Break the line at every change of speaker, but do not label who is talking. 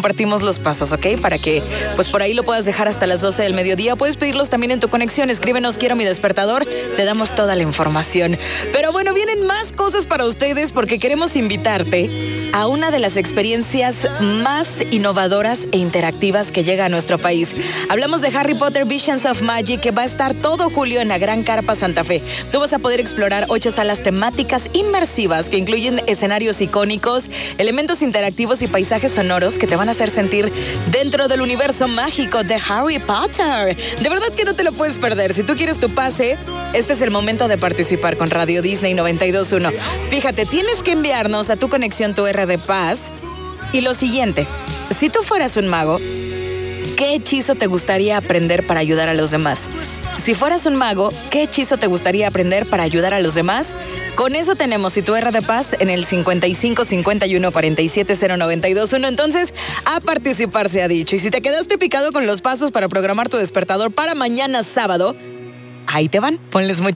compartimos los pasos, ¿ok? Para que pues por ahí lo puedas dejar hasta las 12 del mediodía. Puedes pedirlos también en tu conexión. Escríbenos, quiero mi despertador. Te damos toda la información. Pero bueno, vienen más cosas para ustedes porque queremos invitarte a una de las experiencias más innovadoras e interactivas que llega a nuestro país. Hablamos de Harry Potter Visions of Magic, que va a estar todo julio en la Gran Carpa Santa Fe. Tú vas a poder explorar 8 salas temáticas inmersivas que incluyen escenarios icónicos, elementos interactivos y paisajes sonoros que te van a hacer sentir dentro del universo mágico de Harry Potter. De verdad que no te lo puedes perder. Si tú quieres tu pase, este es el momento de participar con Radio Disney 92.1. Fíjate, tienes que enviarnos a tu conexión tu R de Paz. Y lo siguiente, si tú fueras un mago, ¿qué hechizo te gustaría aprender para ayudar a los demás? Si fueras un mago, ¿qué hechizo te gustaría aprender para ayudar a los demás? Con eso tenemos y tu R de Paz en el 55 51 47 092.1. Entonces, a participar se ha dicho. Y si te quedaste picado con los pasos para programar tu despertador para mañana sábado, ahí te van. Ponles mucho.